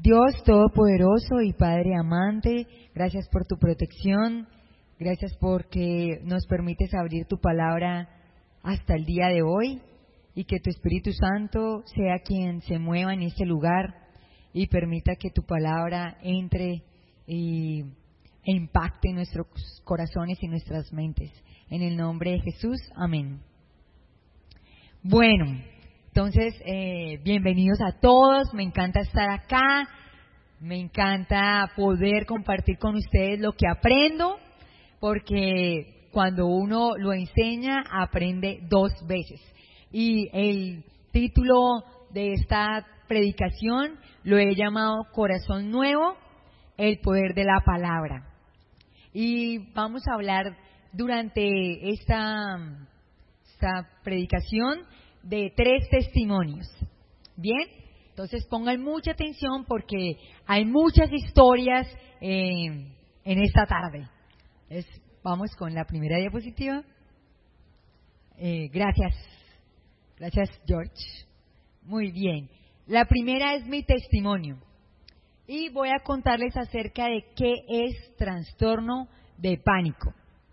Dios Todopoderoso y Padre amante, gracias por tu protección, gracias porque nos permites abrir tu palabra hasta el día de hoy y que tu Espíritu Santo sea quien se mueva en este lugar y permita que tu palabra entre e impacte en nuestros corazones y nuestras mentes. En el nombre de Jesús, amén. Bueno, entonces, bienvenidos a todos, me encanta estar acá, me encanta poder compartir con ustedes lo que aprendo, porque cuando uno lo enseña, aprende 2 veces. Y el título de esta predicación lo he llamado Corazón Nuevo, el poder de la palabra. Y vamos a hablar durante esta predicación de 3 testimonios. Bien, entonces pongan mucha atención porque hay muchas historias en esta tarde. Entonces, vamos con la primera diapositiva. Gracias George. Muy bien, la primera es mi testimonio y voy a contarles acerca de qué es trastorno de pánico.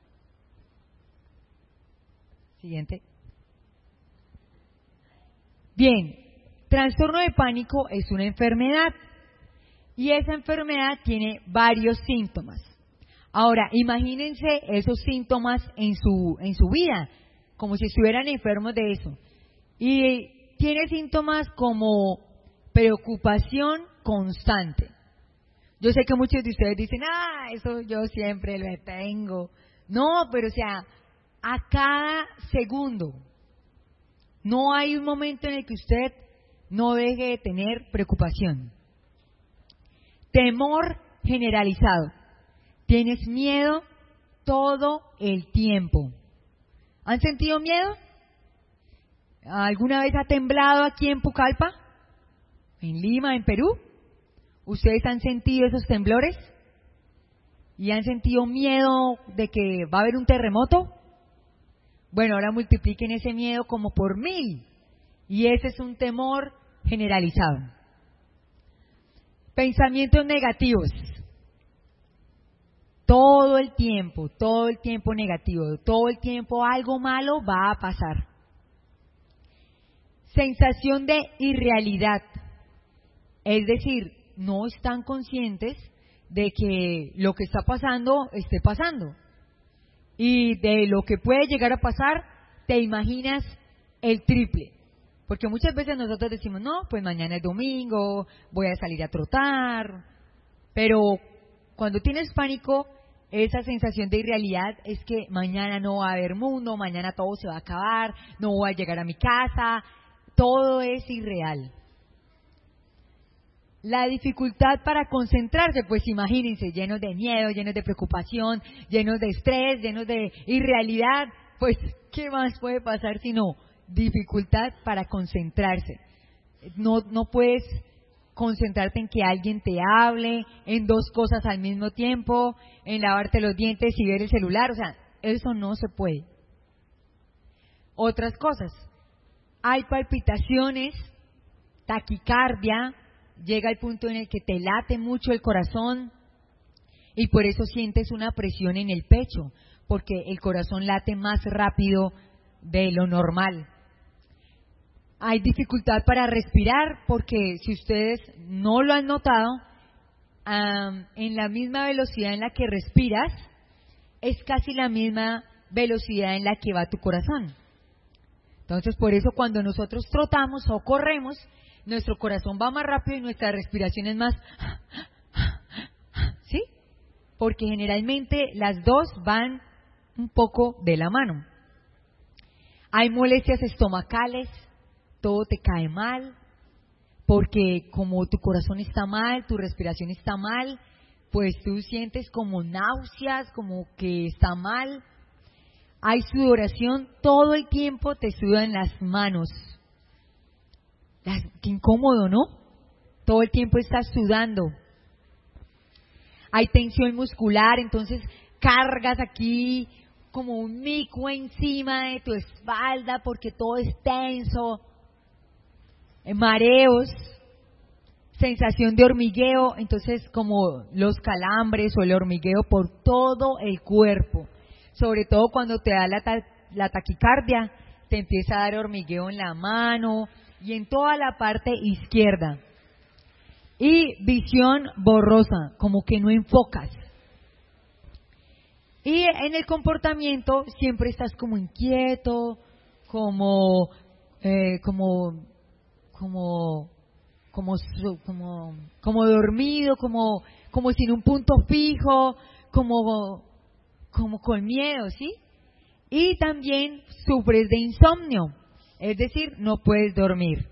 Siguiente. Bien, trastorno de pánico es una enfermedad y esa enfermedad tiene varios síntomas. Ahora, imagínense esos síntomas en su vida, como si estuvieran enfermos de eso. Y tiene síntomas como preocupación constante. Yo sé que muchos de ustedes dicen, eso yo siempre lo tengo. No, pero o sea, a cada segundo. No hay un momento en el que usted no deje de tener preocupación. Temor generalizado. Tienes miedo todo el tiempo. ¿Han sentido miedo? ¿Alguna vez ha temblado aquí en Pucallpa? ¿En Lima, en Perú? ¿Ustedes han sentido esos temblores? ¿Y han sentido miedo de que va a haber un terremoto? Bueno, ahora multipliquen ese miedo como por 1000. Y ese es un temor generalizado. Pensamientos negativos. Todo el tiempo negativo. Todo el tiempo algo malo va a pasar. Sensación de irrealidad. Es decir, no están conscientes de que lo que está pasando esté pasando. Y de lo que puede llegar a pasar, te imaginas el triple. Porque muchas veces nosotros decimos, no, pues mañana es domingo, voy a salir a trotar. Pero cuando tienes pánico, esa sensación de irrealidad es que mañana no va a haber mundo, mañana todo se va a acabar, no voy a llegar a mi casa, todo es irreal. La dificultad para concentrarse, pues imagínense, llenos de miedo, llenos de preocupación, llenos de estrés, llenos de irrealidad, pues ¿qué más puede pasar sino dificultad para concentrarse? No puedes concentrarte en que alguien te hable, en 2 cosas al mismo tiempo, en lavarte los dientes y ver el celular, o sea, eso no se puede. Otras cosas, hay palpitaciones, taquicardia, llega el punto en el que te late mucho el corazón y por eso sientes una presión en el pecho, porque el corazón late más rápido de lo normal. Hay dificultad para respirar porque si ustedes no lo han notado, en la misma velocidad en la que respiras es casi la misma velocidad en la que va tu corazón. Entonces por eso cuando nosotros trotamos o corremos, nuestro corazón va más rápido y nuestra respiración es más, ¿sí? Porque generalmente las 2 van un poco de la mano. Hay molestias estomacales, todo te cae mal, porque como tu corazón está mal, tu respiración está mal, pues tú sientes como náuseas, como que está mal. Hay sudoración, todo el tiempo te sudan las manos. Qué incómodo, ¿no? Todo el tiempo estás sudando. Hay tensión muscular, entonces cargas aquí como un mico encima de tu espalda porque todo es tenso. Mareos, sensación de hormigueo, entonces como los calambres o el hormigueo por todo el cuerpo, sobre todo cuando te da la taquicardia, te empieza a dar hormigueo en la mano y en toda la parte izquierda. Y visión borrosa, como que no enfocas. Y en el comportamiento siempre estás como inquieto, como dormido, como sin un punto fijo, como con miedo, ¿sí? Y también sufres de insomnio, es decir, no puedes dormir.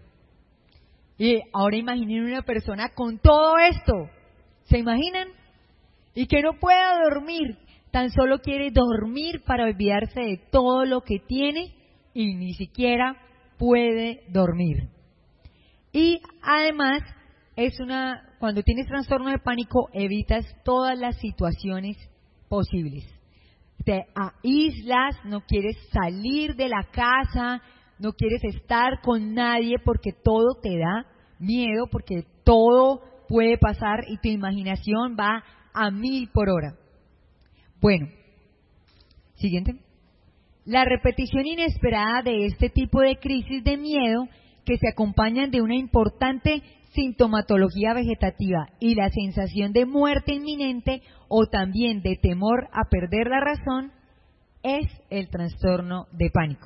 Y ahora imaginen una persona con todo esto, ¿se imaginan? Y que no pueda dormir, tan solo quiere dormir para olvidarse de todo lo que tiene y ni siquiera puede dormir. Y además, cuando tienes trastorno de pánico, evitas todas las situaciones posibles. Te aíslas, no quieres salir de la casa, no quieres estar con nadie porque todo te da miedo, porque todo puede pasar y tu imaginación va a 1000 por hora. Bueno, siguiente. La repetición inesperada de este tipo de crisis de miedo que se acompañan de una importante sintomatología vegetativa y la sensación de muerte inminente o también de temor a perder la razón es el trastorno de pánico.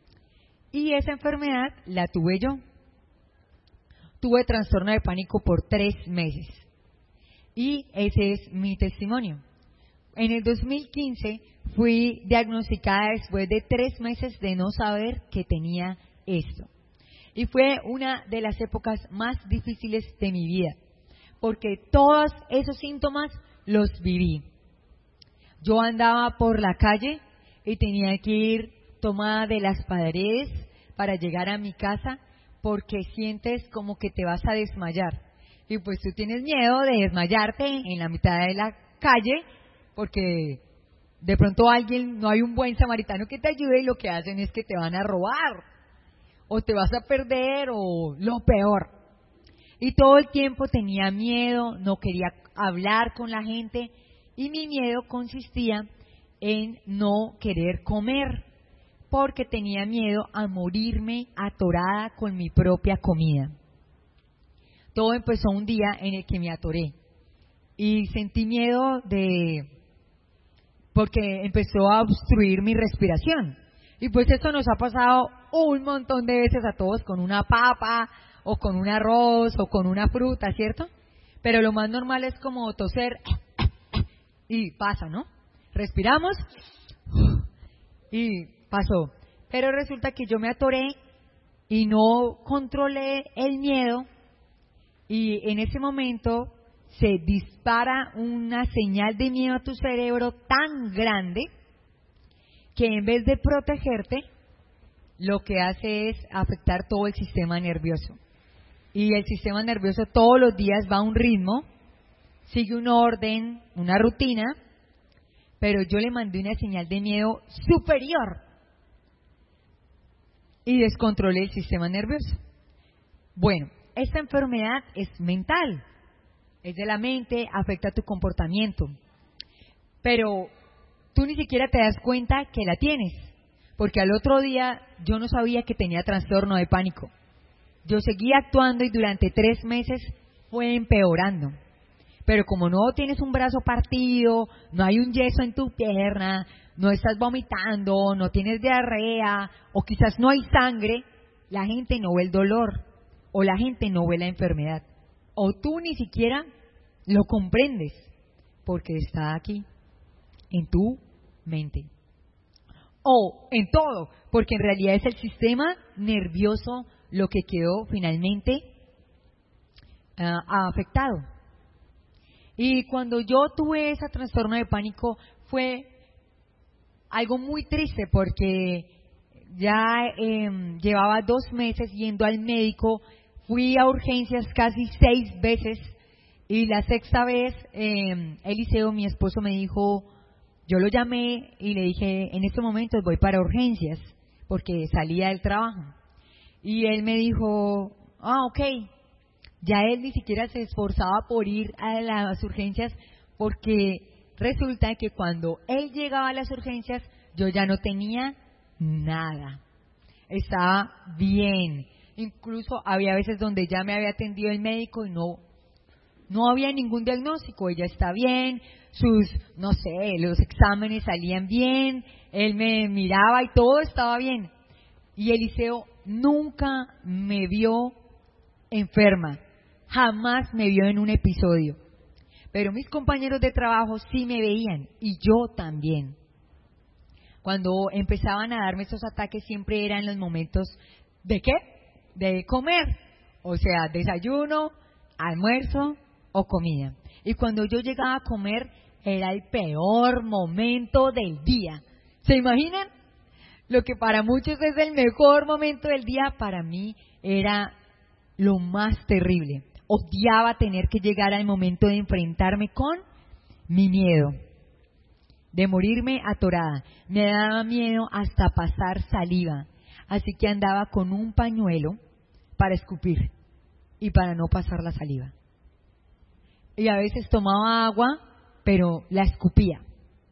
Y esa enfermedad la tuve yo. Tuve trastorno de pánico por 3 meses. Y ese es mi testimonio. En el 2015 fui diagnosticada después de 3 meses de no saber que tenía esto. Y fue una de las épocas más difíciles de mi vida, porque todos esos síntomas los viví. Yo andaba por la calle y tenía que ir tomada de las paredes para llegar a mi casa, porque sientes como que te vas a desmayar. Y pues tú tienes miedo de desmayarte en la mitad de la calle, porque de pronto no hay un buen samaritano que te ayude y lo que hacen es que te van a robar, o te vas a perder, o lo peor. Y todo el tiempo tenía miedo, no quería hablar con la gente, y mi miedo consistía en no querer comer, porque tenía miedo a morirme atorada con mi propia comida. Todo empezó un día en el que me atoré, y sentí miedo porque empezó a obstruir mi respiración. Y pues esto nos ha pasado un montón de veces a todos con una papa, o con un arroz, o con una fruta, ¿cierto? Pero lo más normal es como toser, y pasa, ¿no? Respiramos, y pasó. Pero resulta que yo me atoré, y no controlé el miedo, y en ese momento se dispara una señal de miedo a tu cerebro tan grande que en vez de protegerte, lo que hace es afectar todo el sistema nervioso. Y el sistema nervioso todos los días va a un ritmo, sigue un orden, una rutina, pero yo le mandé una señal de miedo superior y descontrolé el sistema nervioso. Bueno, esta enfermedad es mental, es de la mente, afecta tu comportamiento, pero tú ni siquiera te das cuenta que la tienes, porque al otro día yo no sabía que tenía trastorno de pánico. Yo seguía actuando y durante 3 meses fue empeorando. Pero como no tienes un brazo partido, no hay un yeso en tu pierna, no estás vomitando, no tienes diarrea, o quizás no hay sangre, la gente no ve el dolor, o la gente no ve la enfermedad, o tú ni siquiera lo comprendes, porque está aquí, en tu mente. O en todo, porque en realidad es el sistema nervioso lo que quedó finalmente afectado. Y cuando yo tuve ese trastorno de pánico fue algo muy triste, porque ya llevaba 2 meses yendo al médico, fui a urgencias casi 6 veces, y la 6ª vez Eliseo, mi esposo, me dijo, yo lo llamé y le dije, en este momento voy para urgencias, porque salía del trabajo. Y él me dijo, ok, Ya él ni siquiera se esforzaba por ir a las urgencias, porque resulta que cuando él llegaba a las urgencias, yo ya no tenía nada. Estaba bien. Incluso había veces donde ya me había atendido el médico y no había ningún diagnóstico. Ella está bien, no sé, los exámenes salían bien, él me miraba y todo estaba bien. Y Eliseo nunca me vio enferma, jamás me vio en un episodio. Pero mis compañeros de trabajo sí me veían, y yo también. Cuando empezaban a darme estos ataques siempre eran los momentos ¿de qué? De comer, o sea, desayuno, almuerzo o comida. Y cuando yo llegaba a comer era el peor momento del día. ¿Se imaginan? Lo que para muchos es el mejor momento del día, para mí era lo más terrible. Odiaba tener que llegar al momento de enfrentarme con mi miedo, de morirme atorada. Me daba miedo hasta pasar saliva, así que andaba con un pañuelo para escupir y para no pasar la saliva. Y a veces tomaba agua, pero la escupía.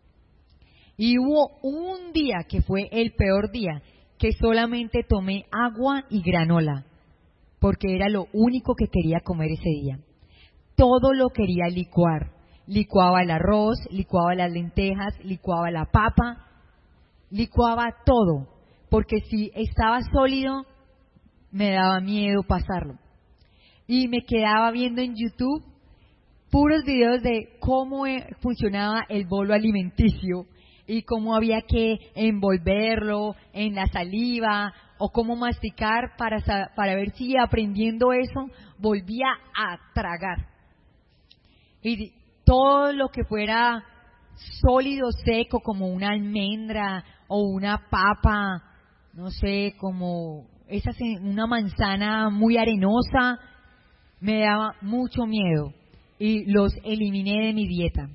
Y hubo un día que fue el peor día, que solamente tomé agua y granola, porque era lo único que quería comer ese día. Todo lo quería licuar. Licuaba el arroz, licuaba las lentejas, licuaba la papa, licuaba todo, porque si estaba sólido me daba miedo pasarlo. Y me quedaba viendo en YouTube puros videos de cómo funcionaba el bolo alimenticio y cómo había que envolverlo en la saliva o cómo masticar para ver si aprendiendo eso volvía a tragar. Y todo lo que fuera sólido, seco, como una almendra o una papa, no sé, como una manzana muy arenosa, me daba mucho miedo y los eliminé de mi dieta.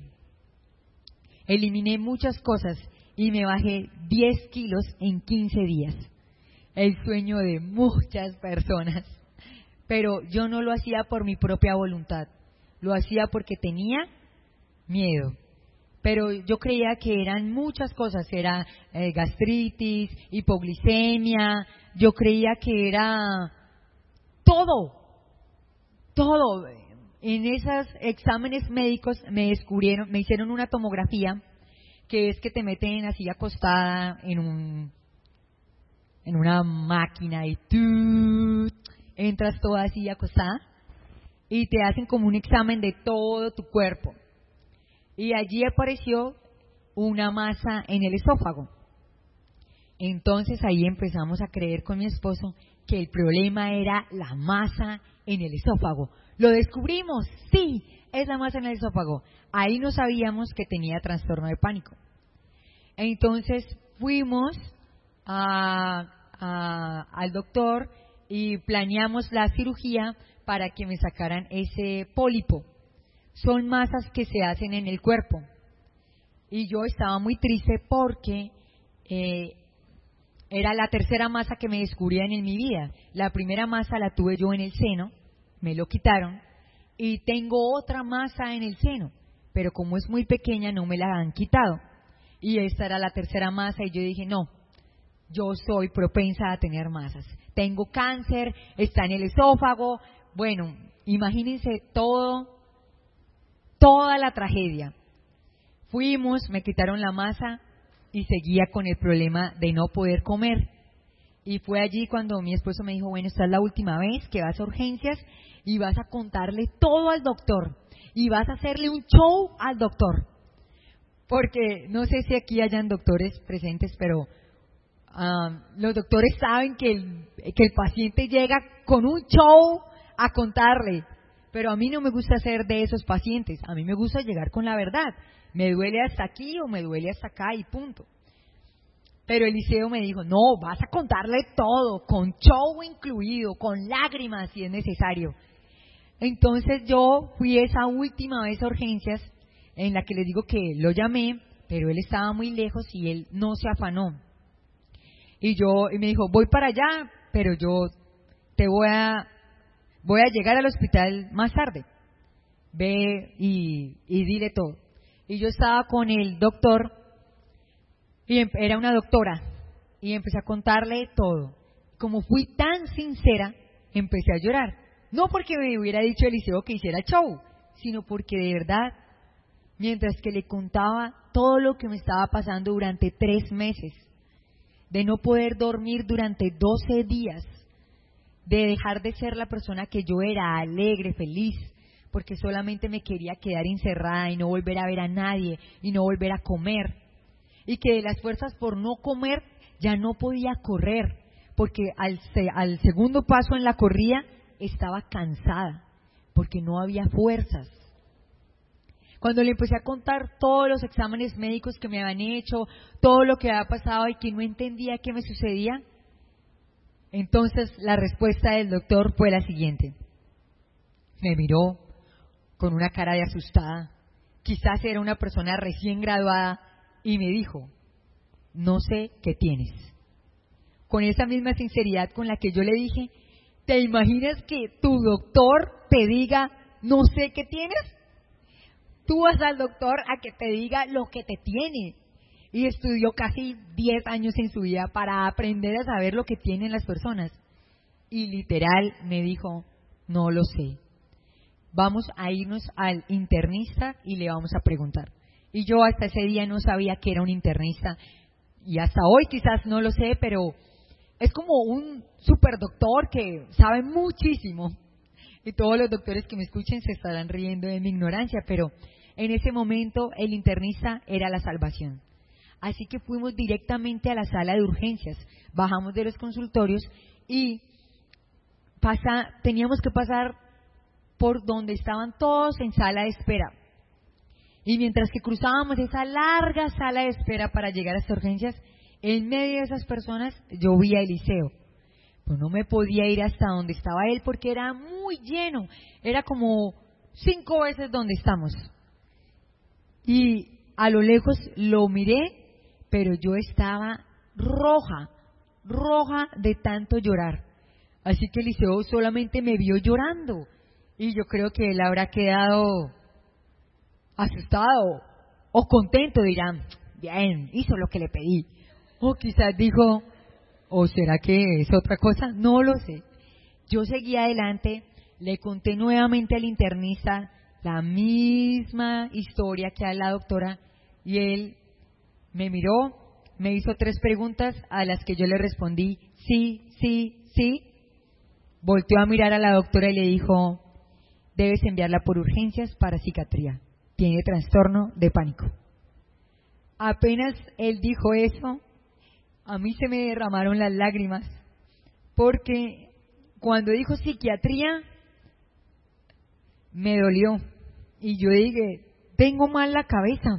Eliminé muchas cosas y me bajé 10 kilos en 15 días. El sueño de muchas personas. Pero yo no lo hacía por mi propia voluntad. Lo hacía porque tenía miedo. Pero yo creía que eran muchas cosas. Era gastritis, hipoglicemia. Yo creía que era todo. En esos exámenes médicos me hicieron una tomografía, que es que te meten así acostada en una máquina y tú entras toda así acostada y te hacen como un examen de todo tu cuerpo. Y allí apareció una masa en el esófago. Entonces ahí empezamos a creer con mi esposo que el problema era la masa en el esófago. Lo descubrimos, sí, es la masa en el esófago. Ahí no sabíamos que tenía trastorno de pánico. Entonces fuimos al doctor y planeamos la cirugía para que me sacaran ese pólipo. Son masas que se hacen en el cuerpo. Y yo estaba muy triste porque era la tercera masa que me descubrían en mi vida. La primera masa la tuve yo en el seno, me lo quitaron, y tengo otra masa en el seno, pero como es muy pequeña no me la han quitado. Y esta era la tercera masa y yo dije, no, yo soy propensa a tener masas. Tengo cáncer, está en el esófago. Bueno, imagínense toda la tragedia. Fuimos, me quitaron la masa y seguía con el problema de no poder comer. Y fue allí cuando mi esposo me dijo, bueno, esta es la última vez que vas a urgencias y vas a contarle todo al doctor y vas a hacerle un show al doctor. Porque no sé si aquí hayan doctores presentes, pero los doctores saben que el paciente llega con un show a contarle. Pero a mí no me gusta ser de esos pacientes, a mí me gusta llegar con la verdad. Me duele hasta aquí o me duele hasta acá y punto. Pero Eliseo me dijo, no, vas a contarle todo, con show incluido, con lágrimas si es necesario. Entonces yo fui esa última vez a urgencias en la que les digo que lo llamé, pero él estaba muy lejos y él no se afanó. Y me dijo, voy para allá, pero yo te voy a voy a llegar al hospital más tarde, ve y dile todo. Y yo estaba con el doctor, y era una doctora, y empecé a contarle todo. Como fui tan sincera, empecé a llorar. No porque me hubiera dicho Eliseo que hiciera show, sino porque de verdad, mientras que le contaba todo lo que me estaba pasando durante 3 meses, de no poder dormir durante 12 días, de dejar de ser la persona que yo era, alegre, feliz, porque solamente me quería quedar encerrada y no volver a ver a nadie y no volver a comer, y que de las fuerzas por no comer ya no podía correr, porque al segundo paso en la corrida estaba cansada, porque no había fuerzas. Cuando le empecé a contar todos los exámenes médicos que me habían hecho, todo lo que había pasado y que no entendía qué me sucedía, entonces la respuesta del doctor fue la siguiente. Me miró con una cara de asustada, quizás era una persona recién graduada, y me dijo, no sé qué tienes. Con esa misma sinceridad con la que yo le dije, ¿te imaginas que tu doctor te diga, no sé qué tienes? Tú vas al doctor a que te diga lo que te tiene. Y estudió casi 10 años en su vida para aprender a saber lo que tienen las personas. Y literal me dijo, no lo sé. Vamos a irnos al internista y le vamos a preguntar. Y yo hasta ese día no sabía que era un internista. Y hasta hoy quizás no lo sé, pero es como un superdoctor que sabe muchísimo. Y todos los doctores que me escuchen se estarán riendo de mi ignorancia, pero en ese momento el internista era la salvación. Así que fuimos directamente a la sala de urgencias, bajamos de los consultorios y teníamos que pasar por donde estaban todos en sala de espera. Y mientras que cruzábamos esa larga sala de espera para llegar a las urgencias, en medio de esas personas yo vi a Eliseo. Pues no me podía ir hasta donde estaba él porque era muy lleno, era como 5 veces donde estamos. Y a lo lejos lo miré, pero yo estaba roja de tanto llorar. Así que Eliseo solamente me vio llorando y yo creo que él habrá quedado asustado o contento, dirán, bien, hizo lo que le pedí. O quizás dijo, ¿o será que es otra cosa? No lo sé. Yo seguí adelante, le conté nuevamente al internista la misma historia que a la doctora y él me miró, me hizo 3 preguntas a las que yo le respondí sí, sí, sí. Volteó a mirar a la doctora y le dijo, debes enviarla por urgencias para psiquiatría, tiene trastorno de pánico. Apenas él dijo eso, a mí se me derramaron las lágrimas, porque cuando dijo psiquiatría, me dolió. Y yo dije, tengo mal la cabeza.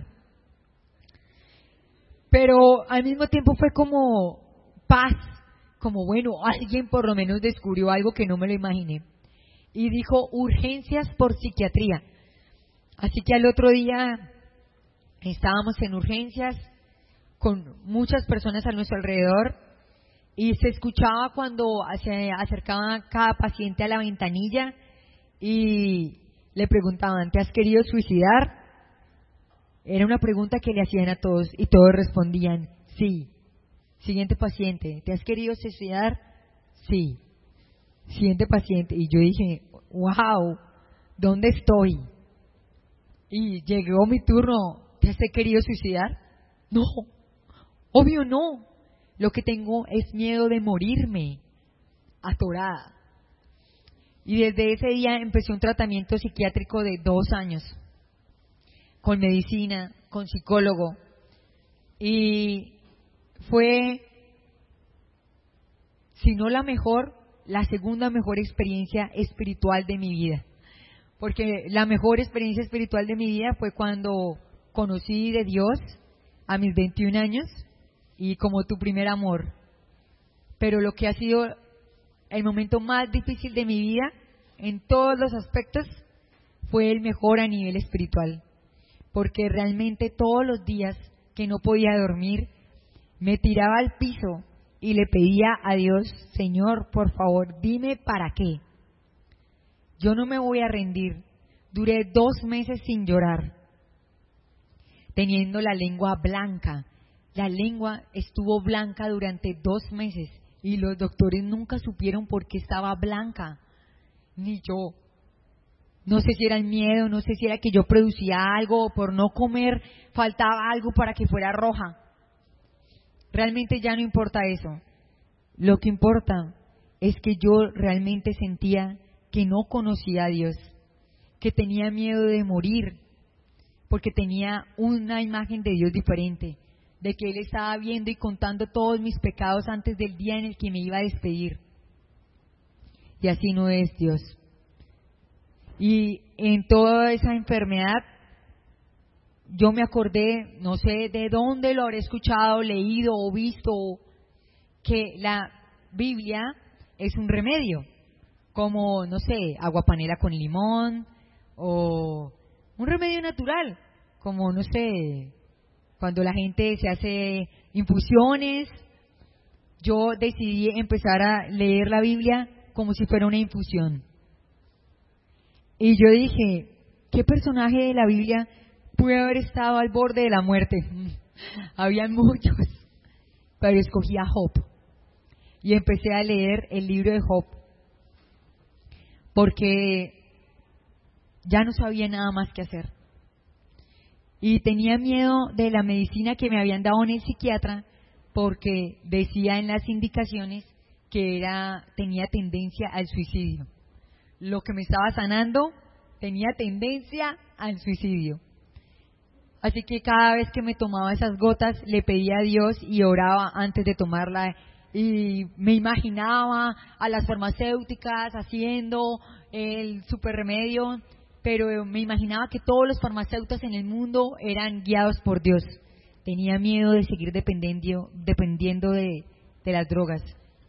Pero al mismo tiempo fue como paz, como bueno, alguien por lo menos descubrió algo que no me lo imaginé. Y dijo, urgencias por psiquiatría. Así que al otro día estábamos en urgencias, con muchas personas a nuestro alrededor y se escuchaba cuando se acercaba cada paciente a la ventanilla y le preguntaban, ¿te has querido suicidar? Era una pregunta que le hacían a todos y todos respondían, sí. Siguiente paciente, ¿te has querido suicidar? Sí. Siguiente paciente. Y yo dije, wow, ¿dónde estoy? Y llegó mi turno, ¿te has querido suicidar? No. Obvio no, lo que tengo es miedo de morirme, atorada. Y desde ese día empecé un tratamiento psiquiátrico de 2 años, con medicina, con psicólogo. Y fue, si no la mejor, la segunda mejor experiencia espiritual de mi vida. Porque la mejor experiencia espiritual de mi vida fue cuando conocí de Dios a mis 21 años. Y como tu primer amor. Pero lo que ha sido el momento más difícil de mi vida, en todos los aspectos, fue el mejor a nivel espiritual. Porque realmente todos los días que no podía dormir, me tiraba al piso y le pedía a Dios, Señor, por favor, dime para qué. yo no me voy a rendir. Duré 2 meses sin llorar, teniendo la lengua blanca. La lengua estuvo blanca durante 2 meses y los doctores nunca supieron por qué estaba blanca, ni yo. No sé si era el miedo, no sé si era que yo producía algo, o por no comer faltaba algo para que fuera roja. Realmente ya no importa eso. Lo que importa es que yo realmente sentía que no conocía a Dios, que tenía miedo de morir, porque tenía una imagen de Dios diferente, de que Él estaba viendo y contando todos mis pecados antes del día en el que me iba a despedir. Y así no es Dios. Y en toda esa enfermedad, yo me acordé, no sé de dónde lo habré escuchado, leído o visto, que la Biblia es un remedio, como, no sé, agua panela con limón, o un remedio natural, como, no sé, cuando la gente se hace infusiones. Yo decidí empezar a leer la Biblia como si fuera una infusión. Y yo dije, ¿qué personaje de la Biblia puede haber estado al borde de la muerte? Habían muchos, pero escogí a Job. Y empecé a leer el libro de Job, porque ya no sabía nada más que hacer. Y tenía miedo de la medicina que me habían dado en el psiquiatra, porque decía en las indicaciones que tenía tendencia al suicidio. Lo que me estaba sanando tenía tendencia al suicidio. Así que cada vez que me tomaba esas gotas, le pedía a Dios y oraba antes de tomarla. Y me imaginaba a las farmacéuticas haciendo el super remedio, pero me imaginaba que todos los farmacéuticos en el mundo eran guiados por Dios. Tenía miedo de seguir dependiendo de las drogas.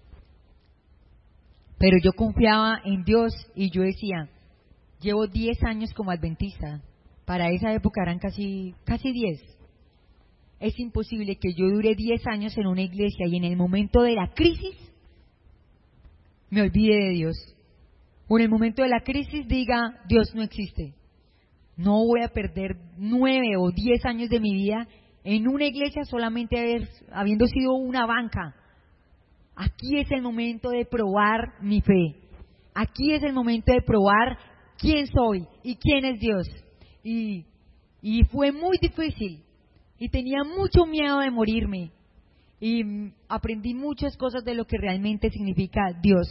Pero yo confiaba en Dios y yo decía, llevo 10 años como adventista. Para esa época eran casi 10. Es imposible que yo dure 10 años en una iglesia y en el momento de la crisis me olvide de Dios. O en el momento de la crisis diga, Dios no existe. No voy a perder 9 o 10 años de mi vida en una iglesia solamente habiendo sido una banca. Aquí es el momento de probar mi fe. Aquí es el momento de probar quién soy y quién es Dios. Y fue muy difícil. Y tenía mucho miedo de morirme. Y aprendí muchas cosas de lo que realmente significa Dios.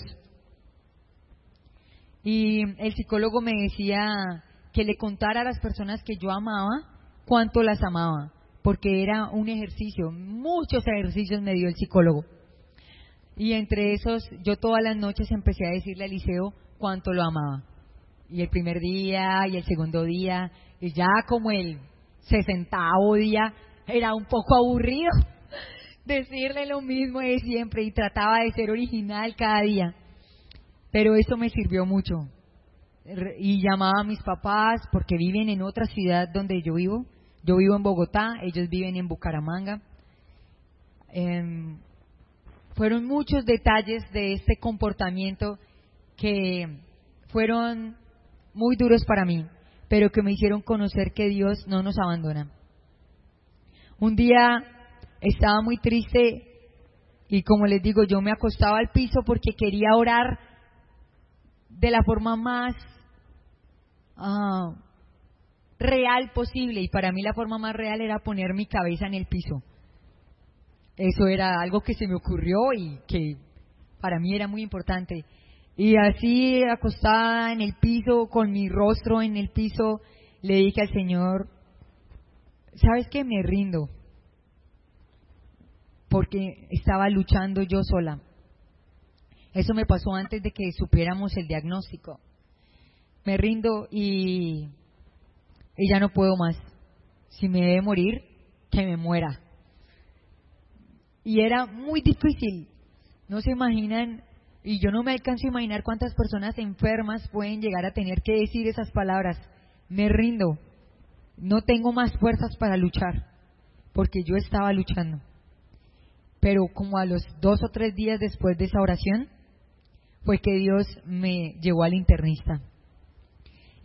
Y el psicólogo me decía que le contara a las personas que yo amaba cuánto las amaba, porque era un ejercicio, muchos ejercicios me dio el psicólogo. Y entre esos, yo todas las noches empecé a decirle a Eliseo cuánto lo amaba. Y el primer día, y el segundo día, y ya como el 60º día, era un poco aburrido decirle lo mismo de siempre, y trataba de ser original cada día. Pero eso me sirvió mucho. Y llamaba a mis papás, porque viven en otra ciudad donde yo vivo. Yo vivo en Bogotá, ellos viven en Bucaramanga. Fueron muchos detalles de este comportamiento que fueron muy duros para mí, pero que me hicieron conocer que Dios no nos abandona. Un día estaba muy triste y, como les digo, yo me acostaba al piso porque quería orar de la forma más real posible, y para mí la forma más real era poner mi cabeza en el piso. Eso era algo que se me ocurrió y que para mí era muy importante. Y así, acostada en el piso, con mi rostro en el piso, le dije al Señor, ¿sabes qué? Me rindo, porque estaba luchando yo sola. Eso me pasó antes de que supiéramos el diagnóstico. Me rindo y ya no puedo más. Si me debe morir, que me muera. Y era muy difícil. No se imaginan, y yo no me alcanzo a imaginar cuántas personas enfermas pueden llegar a tener que decir esas palabras. Me rindo. No tengo más fuerzas para luchar, porque yo estaba luchando. Pero como a los 2 o 3 días después de esa oración, fue que Dios me llevó al internista.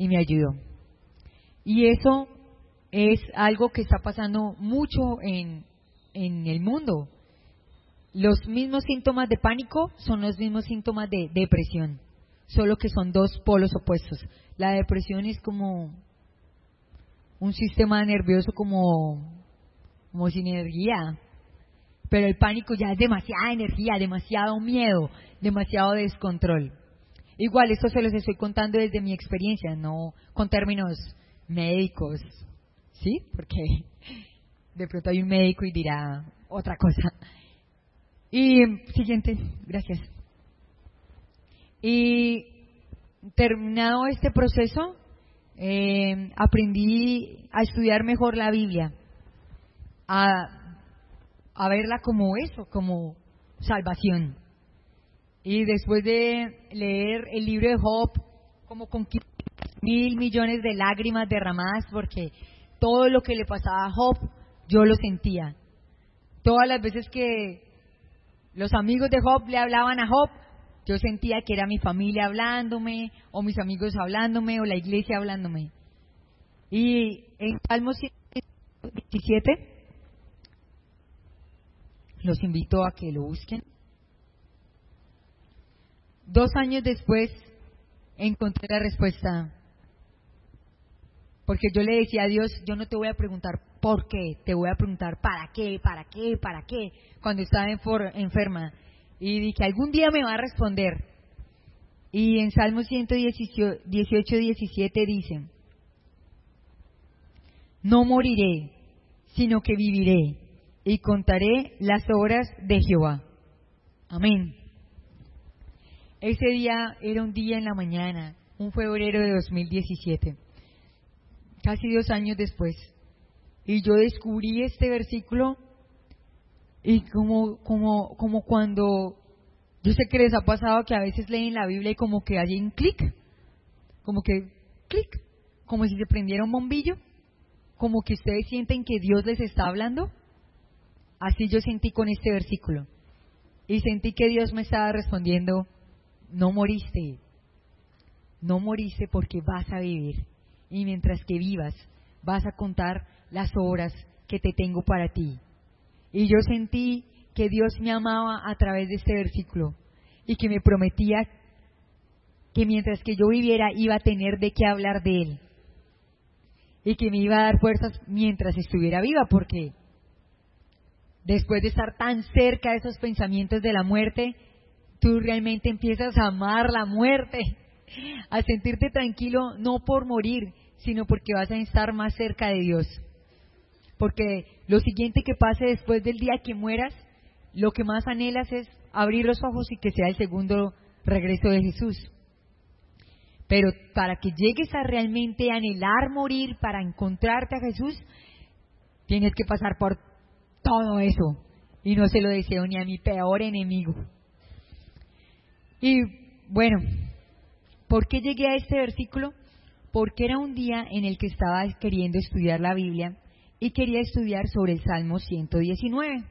y me ayudó. Y eso es algo que está pasando mucho en el mundo. Los mismos síntomas de pánico son los mismos síntomas de depresión, solo que son dos polos opuestos. La depresión es como un sistema nervioso como sin energía, pero el pánico ya es demasiada energía, demasiado miedo, demasiado descontrol. Igual, esto se los estoy contando desde mi experiencia, no con términos médicos, ¿sí? Porque de pronto hay un médico y dirá otra cosa. Y siguiente, gracias. Y terminado este proceso, aprendí a estudiar mejor la Biblia, a verla como eso, como salvación. Y después de leer el libro de Job, como con 1.000 millones de lágrimas derramadas, porque todo lo que le pasaba a Job, yo lo sentía. Todas las veces que los amigos de Job le hablaban a Job, yo sentía que era mi familia hablándome, o mis amigos hablándome, o la iglesia hablándome. Y en Salmo 117, los invito a que lo busquen. 2 años después encontré la respuesta, porque yo le decía a Dios, yo no te voy a preguntar por qué, te voy a preguntar para qué, cuando estaba enferma. Y dije, algún día me va a responder. Y en Salmo 118, 17 dice, no moriré, sino que viviré y contaré las obras de Jehová. Amén. Ese día era un día en la mañana, un febrero de 2017, casi 2 años después. Y yo descubrí este versículo y como cuando, yo sé que les ha pasado que a veces leen la Biblia y como que hay un clic, como si se prendiera un bombillo, como que ustedes sienten que Dios les está hablando. Así yo sentí con este versículo. Y sentí que Dios me estaba respondiendo, no moriste porque vas a vivir. Y mientras que vivas, vas a contar las obras que te tengo para ti. Y yo sentí que Dios me amaba a través de este versículo y que me prometía que mientras que yo viviera iba a tener de qué hablar de Él y que me iba a dar fuerzas mientras estuviera viva, porque después de estar tan cerca de esos pensamientos de la muerte, tú realmente empiezas a amar la muerte, a sentirte tranquilo no por morir, sino porque vas a estar más cerca de Dios. Porque lo siguiente que pase después del día que mueras, lo que más anhelas es abrir los ojos y que sea el segundo regreso de Jesús. Pero para que llegues a realmente anhelar morir, para encontrarte a Jesús, tienes que pasar por todo eso. Y no se lo deseo ni a mi peor enemigo. Y bueno, ¿por qué llegué a este versículo? Porque era un día en el que estaba queriendo estudiar la Biblia y quería estudiar sobre el Salmo 119.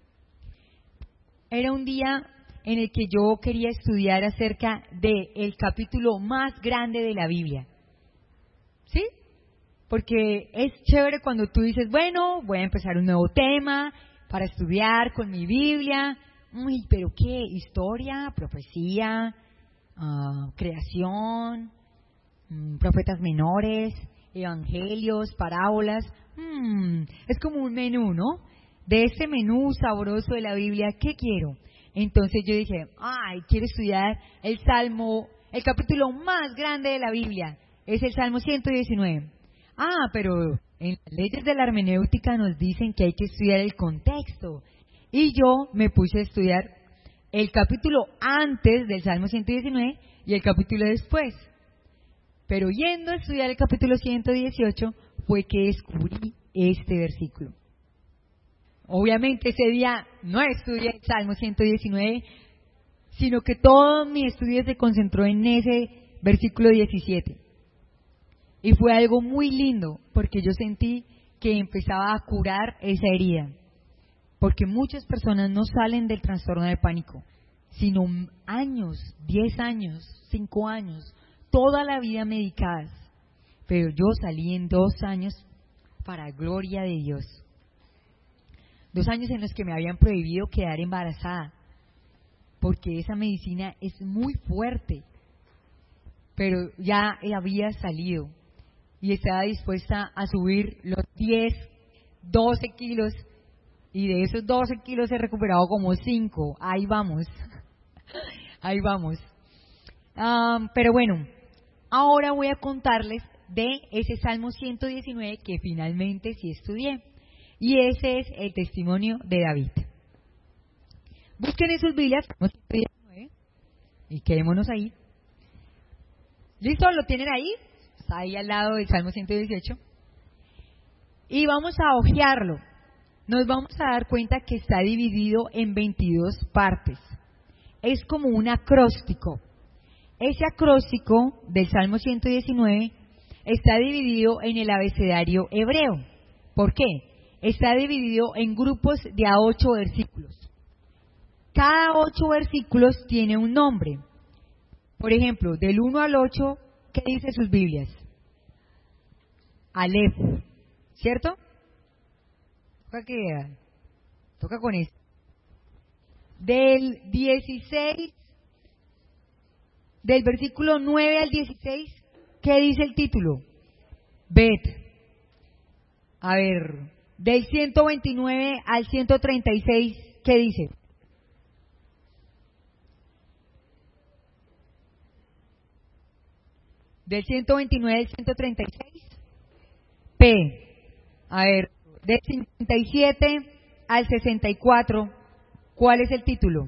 Era un día en el que yo quería estudiar acerca del capítulo más grande de la Biblia. ¿Sí? Porque es chévere cuando tú dices, bueno, voy a empezar un nuevo tema para estudiar con mi Biblia. Uy, pero ¿qué? Historia, profecía, creación, profetas menores, evangelios, parábolas. Es como un menú, ¿no? De ese menú sabroso de la Biblia, ¿qué quiero? Entonces yo dije, quiero estudiar el capítulo más grande de la Biblia, es el Salmo 119. Pero en las leyes de la hermenéutica nos dicen que hay que estudiar el contexto. Y yo me puse a estudiar el capítulo antes del Salmo 119 y el capítulo después. Pero yendo a estudiar el capítulo 118 fue que descubrí este versículo. Obviamente ese día no estudié el Salmo 119, sino que todo mi estudio se concentró en ese versículo 17. Y fue algo muy lindo, porque yo sentí que empezaba a curar esa herida. Porque muchas personas no salen del trastorno de pánico, sino años, 10 años, 5 años, toda la vida medicadas. pero yo salí en 2 años para gloria de Dios. 2 años en los que me habían prohibido quedar embarazada, porque esa medicina es muy fuerte, pero ya había salido y estaba dispuesta a subir los 10, 12 kilos, y de esos 12 kilos he recuperado como 5, ahí vamos, ahí vamos. Pero bueno, ahora voy a contarles de ese Salmo 119 que finalmente sí estudié, y ese es el testimonio de David. Busquen en sus Biblias, Salmo 119, y quedémonos ahí. ¿Listo? ¿Lo tienen ahí? Está ahí al lado del Salmo 118. Y vamos a hojearlo. Nos vamos a dar cuenta que está dividido en 22 partes. Es como un acróstico. Ese acróstico del Salmo 119 está dividido en el abecedario hebreo. ¿Por qué? Está dividido en grupos de a 8 versículos. Cada 8 versículos tiene un nombre. Por ejemplo, del 1 al 8, ¿qué dice sus Biblias? Aleph, ¿cierto? Toca con esto. Del 16, del versículo 9 al 16, ¿qué dice el título? Bet. A ver, del 129 al 136, ¿qué dice? Del 129 al 136, P. A ver, del 57 al 64, ¿cuál es el título?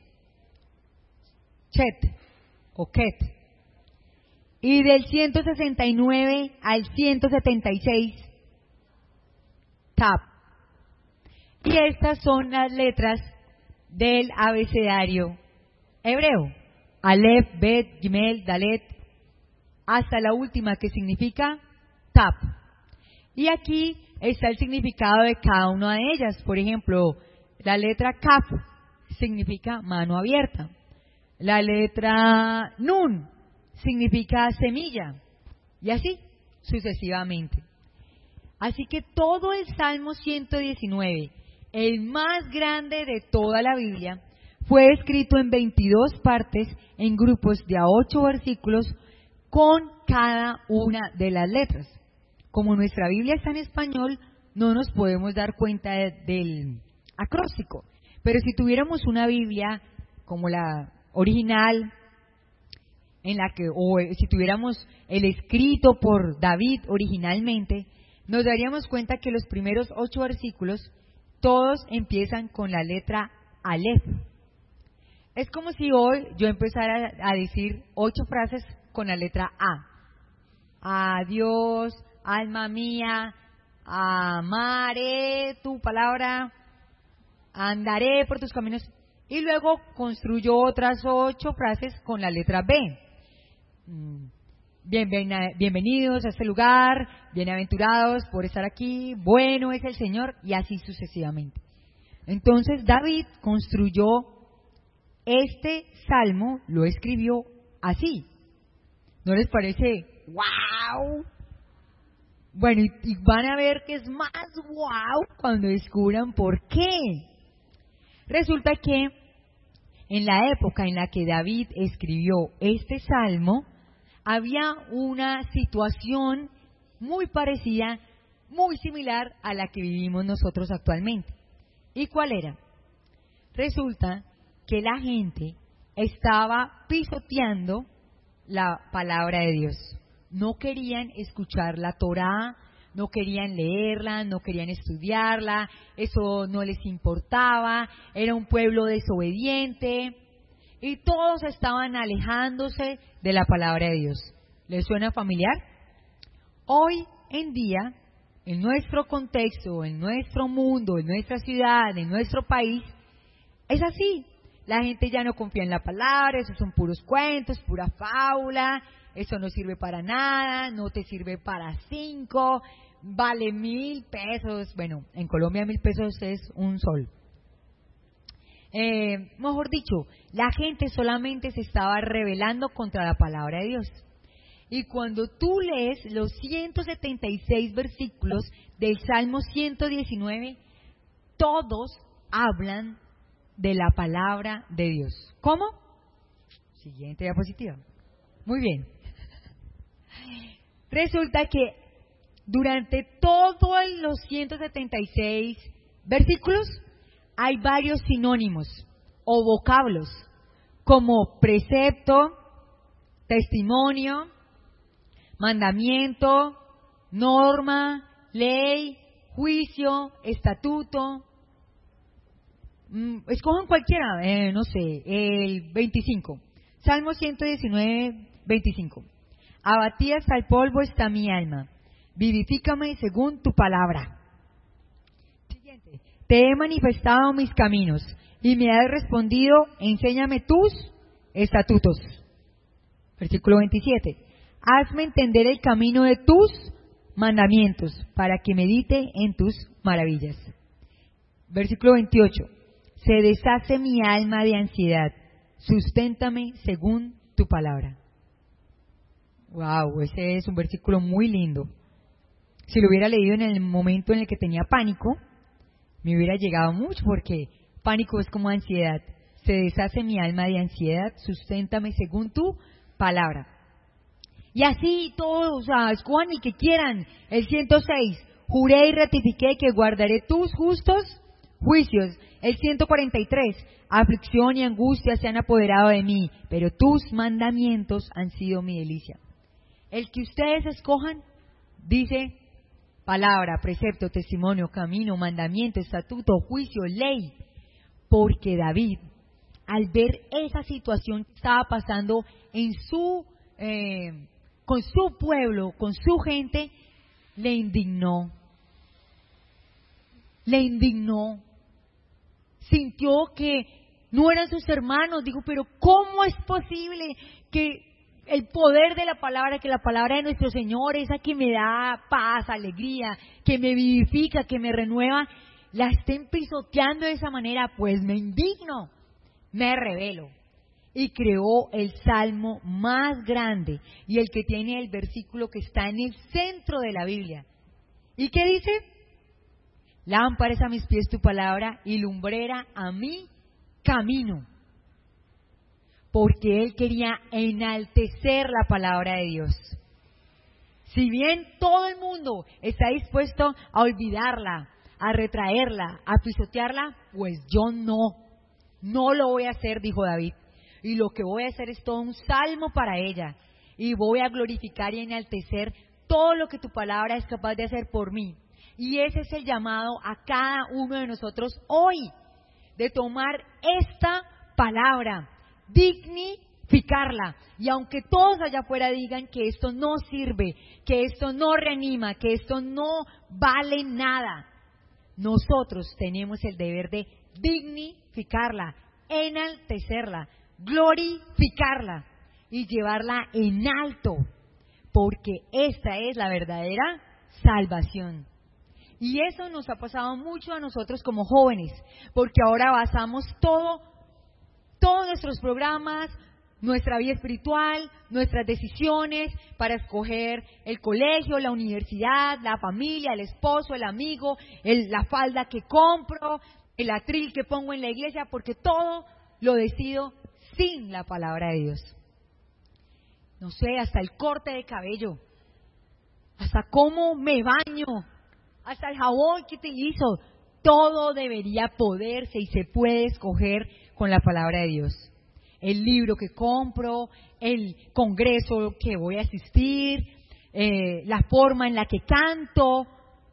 Chet o Ket. Y del 169 al 176, Tab. Y estas son las letras del abecedario hebreo. Aleph, Bet, Gimel, Dalet, hasta la última que significa Tab. Y aquí está el significado de cada una de ellas. Por ejemplo, la letra Kaf significa mano abierta. La letra Nun significa semilla. Y así sucesivamente. Así que todo el Salmo 119, el más grande de toda la Biblia, fue escrito en 22 partes en grupos de a 8 versículos con cada una de las letras. Como nuestra Biblia está en español, no nos podemos dar cuenta del acróstico. Pero si tuviéramos una Biblia como la original, o si tuviéramos el escrito por David originalmente, nos daríamos cuenta que los primeros 8 versículos todos empiezan con la letra Aleph. Es como si hoy yo empezara a decir 8 frases con la letra A. Adiós, alma mía, amaré tu palabra, andaré por tus caminos. Y luego construyo otras 8 frases con la letra B. Bienvenidos a este lugar, bienaventurados por estar aquí, bueno es el Señor, y así sucesivamente. Entonces David construyó este salmo, lo escribió así. ¿No les parece wow? Bueno, y van a ver que es más wow cuando descubran por qué. Resulta que en la época en la que David escribió este salmo, había una situación muy parecida, muy similar a la que vivimos nosotros actualmente. ¿Y cuál era? Resulta que la gente estaba pisoteando la palabra de Dios. No querían escuchar la Torá, no querían leerla, no querían estudiarla, eso no les importaba, era un pueblo desobediente y todos estaban alejándose de la palabra de Dios. ¿Les suena familiar? Hoy en día, en nuestro contexto, en nuestro mundo, en nuestra ciudad, en nuestro país, es así. La gente ya no confía en la palabra, esos son puros cuentos, pura fábula, eso no sirve para nada, no te sirve para 5, vale 1,000 pesos. Bueno, en Colombia 1,000 pesos es un sol. Mejor dicho, la gente solamente se estaba rebelando contra la palabra de Dios. Y cuando tú lees los 176 versículos del Salmo 119, todos hablan de la palabra de Dios. ¿Cómo? Siguiente diapositiva. Muy bien. Resulta que durante todos los 176 versículos hay varios sinónimos o vocablos como precepto, testimonio, mandamiento, norma, ley, juicio, estatuto. Escojan cualquiera, no sé, el 25. Salmo 119, 25. Abatida hasta el polvo está mi alma. Vivifícame según tu palabra. Siguiente. Te he manifestado mis caminos y me has respondido, enséñame tus estatutos. Versículo 27. Hazme entender el camino de tus mandamientos para que medite en tus maravillas. Versículo 28. Se deshace mi alma de ansiedad. Susténtame según tu palabra. Wow, ese es un versículo muy lindo. Si lo hubiera leído en el momento en el que tenía pánico, me hubiera llegado mucho, porque pánico es como ansiedad. Se deshace mi alma de ansiedad, susténtame según tu palabra. Y así todos, escojan el que quieran. El 106, juré y ratifiqué que guardaré tus justos juicios. El 143, aflicción y angustia se han apoderado de mí, pero tus mandamientos han sido mi delicia. El que ustedes escojan dice palabra, precepto, testimonio, camino, mandamiento, estatuto, juicio, ley. Porque David, al ver esa situación que estaba pasando en con su pueblo, con su gente, le indignó. Sintió que no eran sus hermanos. Dijo, pero ¿cómo es posible que el poder de la palabra, que la palabra de nuestro Señor, esa que me da paz, alegría, que me vivifica, que me renueva, la estén pisoteando de esa manera? Pues me indigno, me rebelo. Y creó el salmo más grande y el que tiene el versículo que está en el centro de la Biblia. ¿Y qué dice? Lámpara es a mis pies tu palabra y lumbrera a mi camino. Porque él quería enaltecer la palabra de Dios. Si bien todo el mundo está dispuesto a olvidarla, a retraerla, a pisotearla, pues yo no lo voy a hacer, dijo David. Y lo que voy a hacer es todo un salmo para ella. Y voy a glorificar y enaltecer todo lo que tu palabra es capaz de hacer por mí. Y ese es el llamado a cada uno de nosotros hoy, de tomar esta palabra, dignificarla. Y aunque todos allá afuera digan que esto no sirve, que esto no reanima, que esto no vale nada, nosotros tenemos el deber de dignificarla, enaltecerla, glorificarla y llevarla en alto, porque esta es la verdadera salvación. Y eso nos ha pasado mucho a nosotros como jóvenes, porque ahora basamos todos nuestros programas, nuestra vida espiritual, nuestras decisiones para escoger el colegio, la universidad, la familia, el esposo, el amigo, la falda que compro, el atril que pongo en la iglesia, porque todo lo decido sin la palabra de Dios. No sé, hasta el corte de cabello, hasta cómo me baño, hasta el jabón que utilizo, todo debería poderse y se puede escoger con la palabra de Dios. El libro que compro, el congreso que voy a asistir, la forma en la que canto,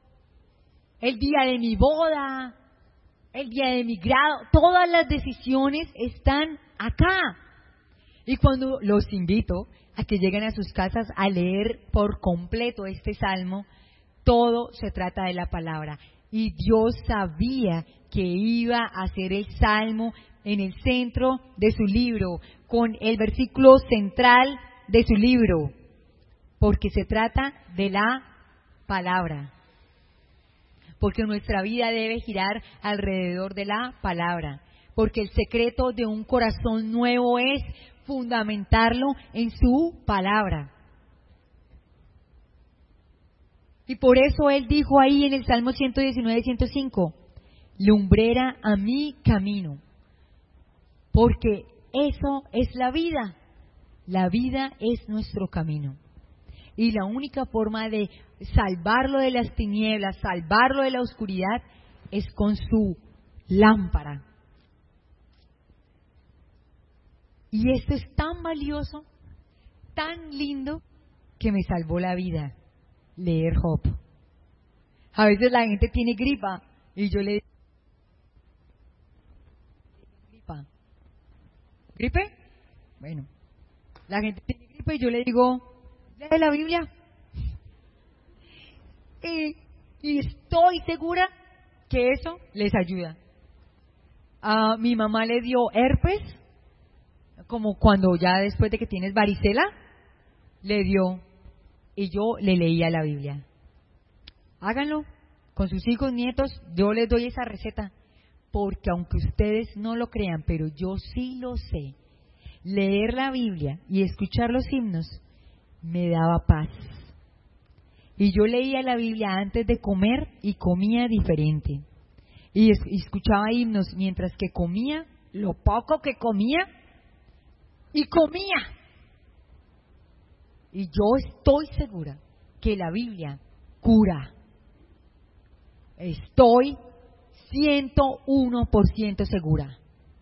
el día de mi boda, el día de mi grado, todas las decisiones están acá. Y cuando los invito a que lleguen a sus casas a leer por completo este salmo, todo se trata de la palabra. Y Dios sabía que iba a ser el salmo en el centro de su libro, con el versículo central de su libro, porque se trata de la palabra. Porque nuestra vida debe girar alrededor de la palabra. Porque el secreto de un corazón nuevo es fundamentarlo en su palabra. Y por eso Él dijo ahí en el Salmo 119, 105, lumbrera a mi camino, porque eso es la vida. La vida es nuestro camino. Y la única forma de salvarlo de las tinieblas, salvarlo de la oscuridad, es con su lámpara. Y esto es tan valioso, tan lindo, que me salvó la vida, leer Job. A veces la gente tiene gripa y yo le digo, ¿gripe? Bueno, la gente tiene gripe y yo le digo, lee la Biblia. Y estoy segura que eso les ayuda. A mi mamá le dio herpes, como cuando ya después de que tienes varicela, le dio, y yo le leía la Biblia. Háganlo con sus hijos, nietos, yo les doy esa receta, porque aunque ustedes no lo crean, pero yo sí lo sé, leer la Biblia y escuchar los himnos me daba paz. Y yo leía la Biblia antes de comer y comía diferente. Y escuchaba himnos mientras que comía, lo poco que comía, y comía. Y yo estoy segura que la Biblia cura. Estoy 101% segura.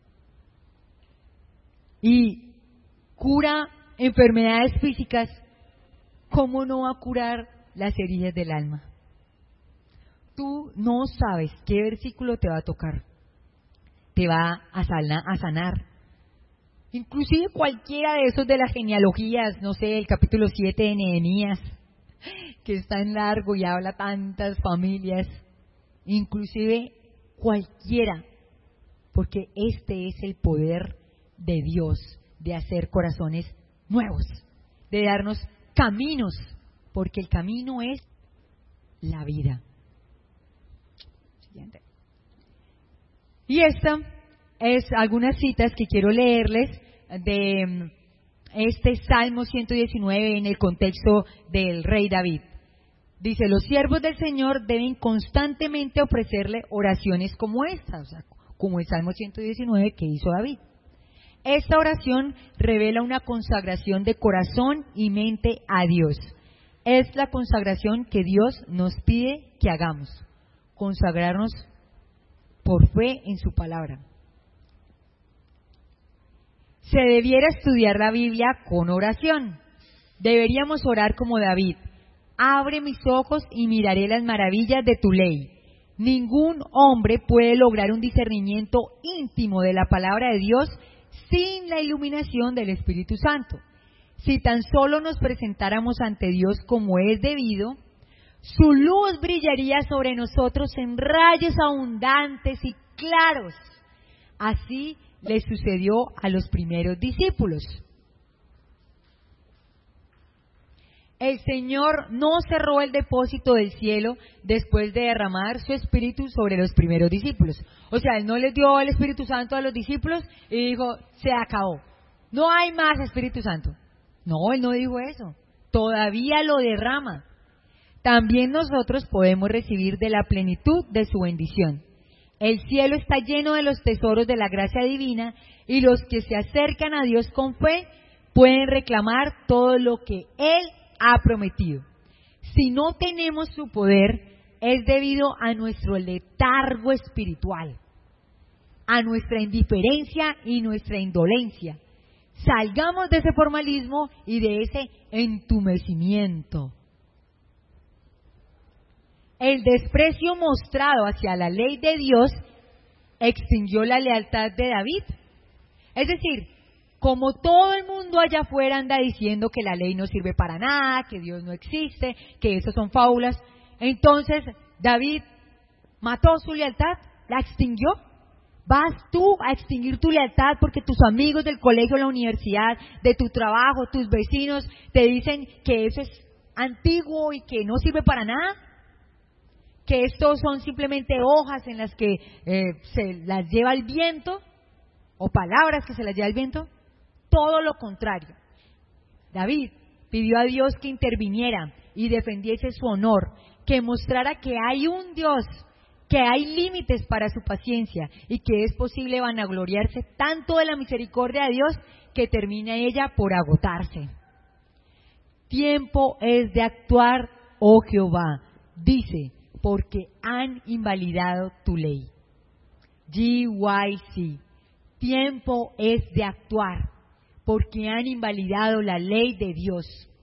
Y cura enfermedades físicas, ¿cómo no va a curar las heridas del alma? Tú no sabes qué versículo te va a tocar, te va a sanar. Inclusive cualquiera de esos de las genealogías, no sé, el capítulo 7 de Nehemías, que está en largo y habla tantas familias, inclusive cualquiera, porque este es el poder de Dios, de hacer corazones nuevos, de darnos caminos, porque el camino es la vida. Siguiente. Y esta es algunas citas que quiero leerles de este Salmo 119 en el contexto del rey David. Dice, los siervos del Señor deben constantemente ofrecerle oraciones como esta, o sea, como el Salmo 119 que hizo David. Esta oración revela una consagración de corazón y mente a Dios. Es la consagración que Dios nos pide que hagamos, consagrarnos por fe en su palabra. Se debiera estudiar la Biblia con oración. Deberíamos orar como David. Abre mis ojos y miraré las maravillas de tu ley. Ningún hombre puede lograr un discernimiento íntimo de la palabra de Dios sin la iluminación del Espíritu Santo. Si tan solo nos presentáramos ante Dios como es debido, su luz brillaría sobre nosotros en rayos abundantes y claros. Así le sucedió a los primeros discípulos. El Señor no cerró el depósito del cielo después de derramar su Espíritu sobre los primeros discípulos. O sea, Él no les dio el Espíritu Santo a los discípulos y dijo, se acabó. No hay más Espíritu Santo. No, Él no dijo eso. Todavía lo derrama. También nosotros podemos recibir de la plenitud de su bendición. El cielo está lleno de los tesoros de la gracia divina y los que se acercan a Dios con fe pueden reclamar todo lo que Él ha prometido. Si no tenemos su poder, es debido a nuestro letargo espiritual, a nuestra indiferencia y nuestra indolencia. Salgamos de ese formalismo y de ese entumecimiento. El desprecio mostrado hacia la ley de Dios extinguió la lealtad de David. Es decir, como todo el mundo allá afuera anda diciendo que la ley no sirve para nada, que Dios no existe, que eso son fábulas, entonces David mató su lealtad, la extinguió. ¿Vas tú a extinguir tu lealtad porque tus amigos del colegio, la universidad, de tu trabajo, tus vecinos te dicen que eso es antiguo y que no sirve para nada? Que estos son simplemente hojas en las que se las lleva el viento, o palabras que se las lleva el viento. Todo lo contrario. David pidió a Dios que interviniera y defendiese su honor, que mostrara que hay un Dios, que hay límites para su paciencia y que es posible vanagloriarse tanto de la misericordia de Dios que termina ella por agotarse. Tiempo es de actuar, oh Jehová, dice, porque han invalidado tu ley. GYC, tiempo es de actuar, porque han invalidado la ley de Dios.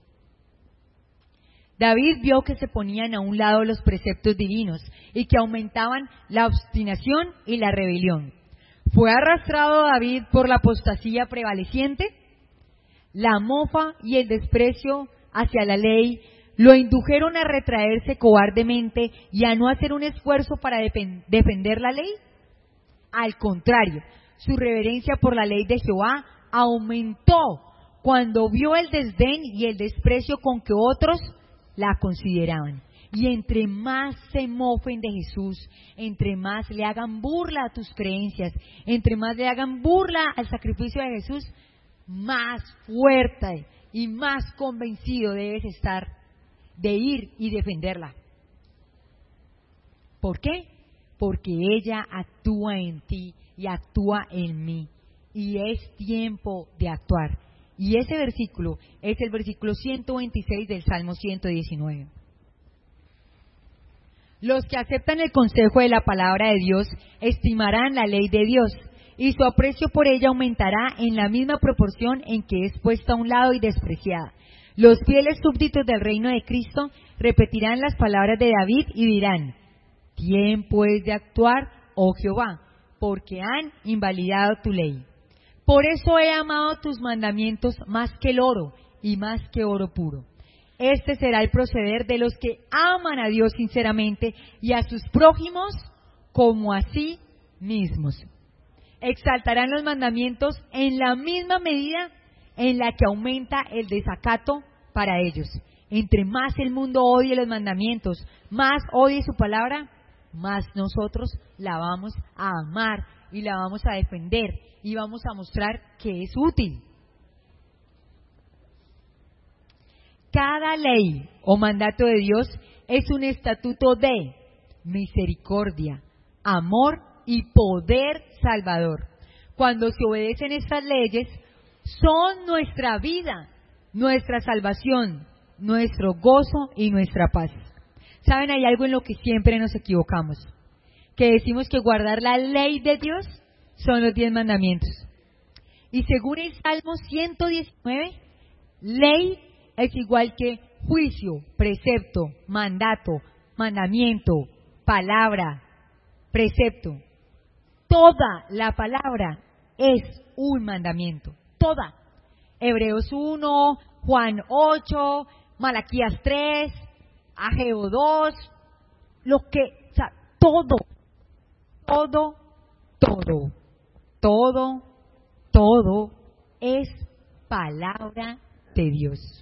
David vio que se ponían a un lado los preceptos divinos y que aumentaban la obstinación y la rebelión. ¿Fue arrastrado David por la apostasía prevaleciente? La mofa y el desprecio hacia la ley lo indujeron a retraerse cobardemente y a no hacer un esfuerzo para defender la ley. Al contrario, su reverencia por la ley de Jehová aumentó cuando vio el desdén y el desprecio con que otros la consideraban. Y entre más se mofen de Jesús, entre más le hagan burla a tus creencias, entre más le hagan burla al sacrificio de Jesús, más fuerte y más convencido debes estar de ir y defenderla. ¿Por qué? Porque ella actúa en ti y actúa en mí. Y es tiempo de actuar. Y ese versículo es el versículo 126 del Salmo 119. Los que aceptan el consejo de la palabra de Dios estimarán la ley de Dios, y su aprecio por ella aumentará en la misma proporción en que es puesta a un lado y despreciada. Los fieles súbditos del reino de Cristo repetirán las palabras de David y dirán: tiempo es de actuar, oh Jehová, porque han invalidado tu ley. Por eso he amado tus mandamientos más que el oro y más que oro puro. Este será el proceder de los que aman a Dios sinceramente y a sus prójimos como a sí mismos. Exaltarán los mandamientos en la misma medida en la que aumenta el desacato para ellos. Entre más el mundo odie los mandamientos, más odie su palabra, más nosotros la vamos a amar y la vamos a defender y vamos a mostrar que es útil. Cada ley o mandato de Dios es un estatuto de misericordia, amor y poder salvador. Cuando se obedecen estas leyes, son nuestra vida, nuestra salvación, nuestro gozo y nuestra paz. ¿Saben? Hay algo en lo que siempre nos equivocamos, que decimos que guardar la ley de Dios son los 10 mandamientos. Y según el Salmo 119, ley es igual que juicio, precepto, mandato, mandamiento, palabra, precepto. Toda la palabra es un mandamiento, toda. Hebreos 1, Juan 8, Malaquías 3, Ageo 2, lo que, o sea, todo es palabra de Dios.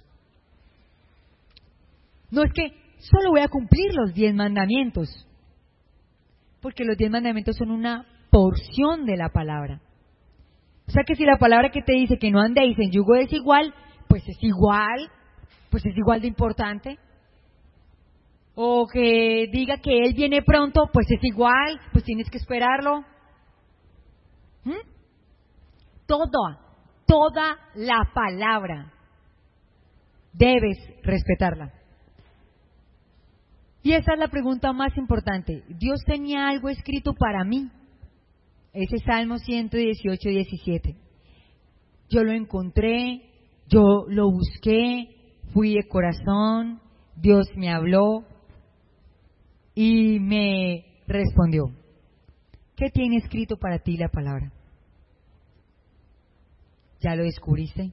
No es que solo voy a cumplir los 10 mandamientos, porque los 10 mandamientos son una porción de la palabra. O sea que si la palabra que te dice que no andéis en yugo desigual, pues es igual de importante. O que diga que Él viene pronto, pues es igual, pues tienes que esperarlo. Toda la palabra debes respetarla. Y esa es la pregunta más importante. ¿Dios tenía algo escrito para mí? Ese Salmo 118, 17. Yo lo encontré, yo lo busqué, fui de corazón, Dios me habló y me respondió. ¿Qué tiene escrito para ti la palabra? ¿Ya lo descubriste?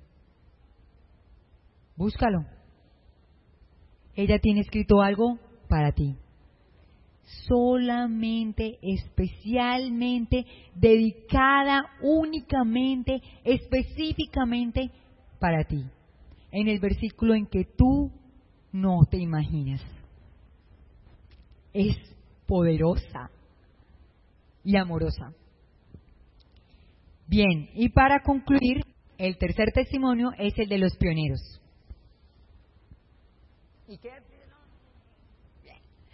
Búscalo. Ella tiene escrito algo para ti. Solamente, especialmente, dedicada únicamente, específicamente para ti. En el versículo en que tú no te imaginas. Es poderosa y amorosa. Bien, y para concluir, el tercer testimonio es el de los pioneros. ¿Y qué?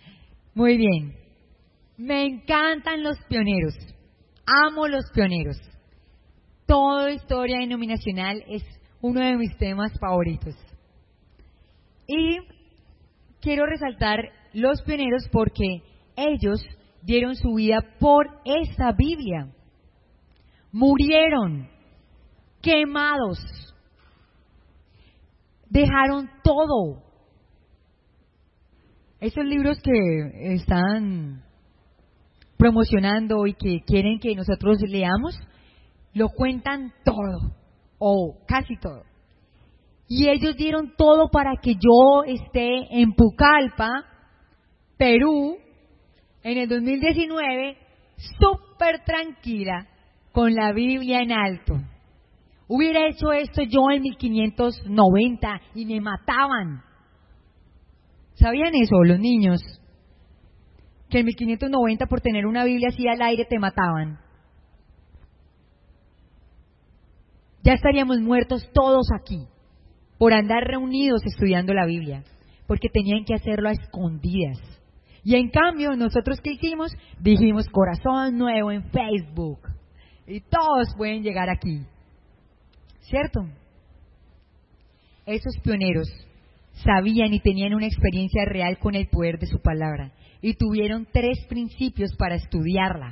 Muy bien. Me encantan los pioneros. Amo los pioneros. Toda historia denominacional es uno de mis temas favoritos. Y quiero resaltar los pioneros porque ellos dieron su vida por esa Biblia. Murieron quemados. Dejaron todo. Esos libros que están promocionando y que quieren que nosotros leamos, lo cuentan todo, o casi todo. Y ellos dieron todo para que yo esté en Pucallpa, Perú, en el 2019, súper tranquila, con la Biblia en alto. Hubiera hecho esto yo en 1590 y me mataban. ¿Sabían eso los niños? Que en 1590 por tener una Biblia así al aire te mataban. Ya estaríamos muertos todos aquí por andar reunidos estudiando la Biblia, porque tenían que hacerlo a escondidas. Y en cambio, nosotros ¿qué hicimos? Dijimos corazón nuevo en Facebook y todos pueden llegar aquí, ¿cierto? Esos pioneros sabían y tenían una experiencia real con el poder de su palabra y tuvieron 3 principios para estudiarla.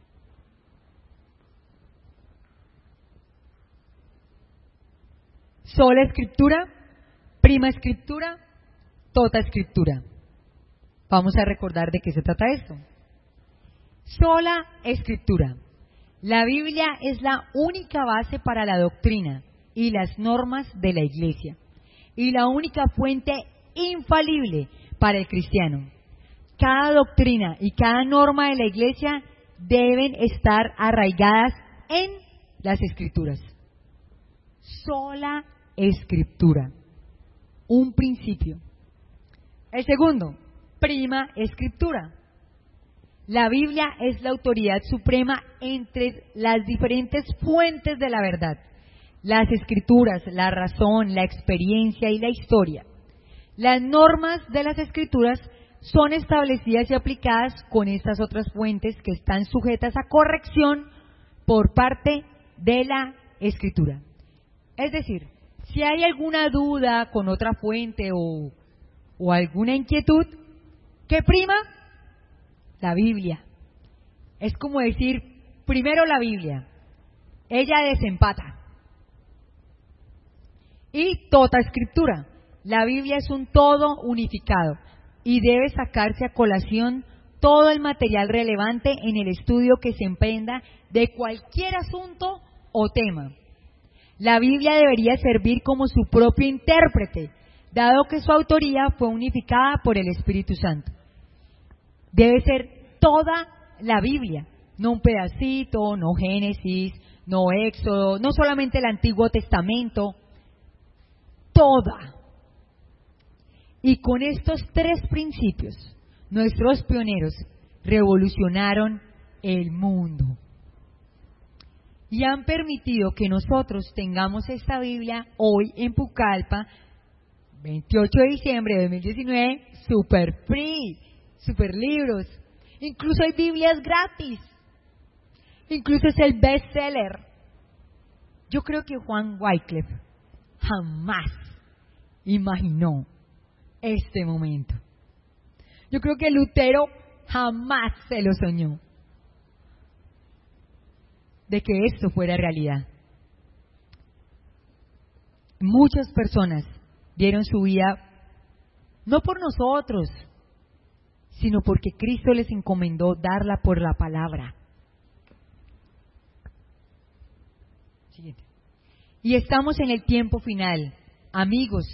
Sola escritura, prima escritura, tota escritura. Vamos a recordar de qué se trata esto. Sola escritura. La Biblia es la única base para la doctrina y las normas de la Iglesia, y la única fuente infalible para el cristiano. Cada doctrina y cada norma de la Iglesia deben estar arraigadas en las Escrituras. Sola escritura. Un principio. El segundo, prima escritura. La Biblia es la autoridad suprema entre las diferentes fuentes de la verdad. Las Escrituras, la razón, la experiencia y la historia. Las normas de las Escrituras son establecidas y aplicadas con estas otras fuentes que están sujetas a corrección por parte de la Escritura. Es decir, si hay alguna duda con otra fuente o alguna inquietud, ¿qué prima? La Biblia. Es como decir, primero la Biblia. Ella desempata. Y tota escritura. La Biblia es un todo unificado y debe sacarse a colación todo el material relevante en el estudio que se emprenda de cualquier asunto o tema. La Biblia debería servir como su propio intérprete, dado que su autoría fue unificada por el Espíritu Santo. Debe ser toda la Biblia, no un pedacito, no Génesis, no Éxodo, no solamente el Antiguo Testamento, toda. Y con estos 3 principios, nuestros pioneros revolucionaron el mundo. Y han permitido que nosotros tengamos esta Biblia hoy en Pucallpa, 28 de diciembre de 2019, super free, super libros. Incluso hay Biblias gratis. Incluso es el bestseller. Yo creo que Juan Wycliffe jamás imaginó este momento. Yo creo que Lutero jamás se lo soñó, de que esto fuera realidad. Muchas personas dieron su vida no por nosotros, sino porque Cristo les encomendó darla por la palabra. Siguiente. Y estamos en el tiempo final, amigos.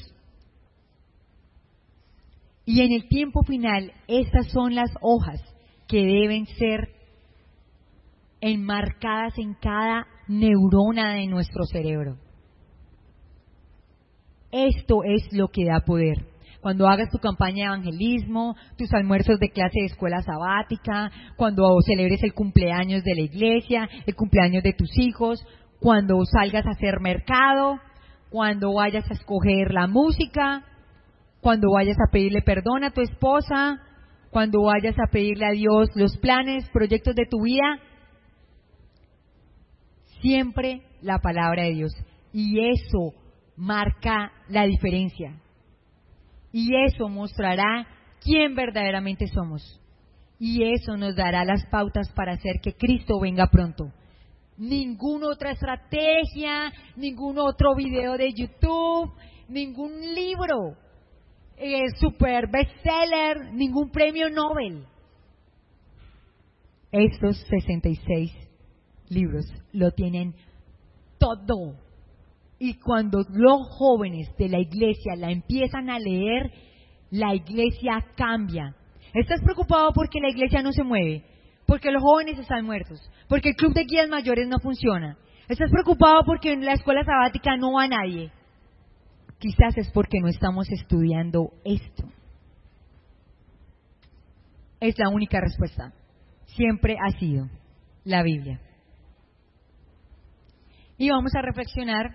Y en el tiempo final, estas son las hojas que deben ser enmarcadas en cada neurona de nuestro cerebro. Esto es lo que da poder. Cuando hagas tu campaña de evangelismo, tus almuerzos de clase de escuela sabática, cuando celebres el cumpleaños de la iglesia, el cumpleaños de tus hijos, cuando salgas a hacer mercado, cuando vayas a escoger la música, cuando vayas a pedirle perdón a tu esposa, cuando vayas a pedirle a Dios los planes, proyectos de tu vida, siempre la palabra de Dios. Y eso marca la diferencia. Y eso mostrará quién verdaderamente somos. Y eso nos dará las pautas para hacer que Cristo venga pronto. Ninguna otra estrategia, ningún otro video de YouTube, ningún libro super bestseller, ningún premio Nobel. Estos 66 libros lo tienen todo. Y cuando los jóvenes de la iglesia la empiezan a leer, la iglesia cambia. ¿Estás preocupado porque la iglesia no se mueve? Porque los jóvenes están muertos, porque el club de guías mayores no funciona. ¿Estás preocupado porque en la escuela sabática no va nadie? Quizás es porque no estamos estudiando esto. Es la única respuesta. Siempre ha sido la Biblia. Y vamos a reflexionar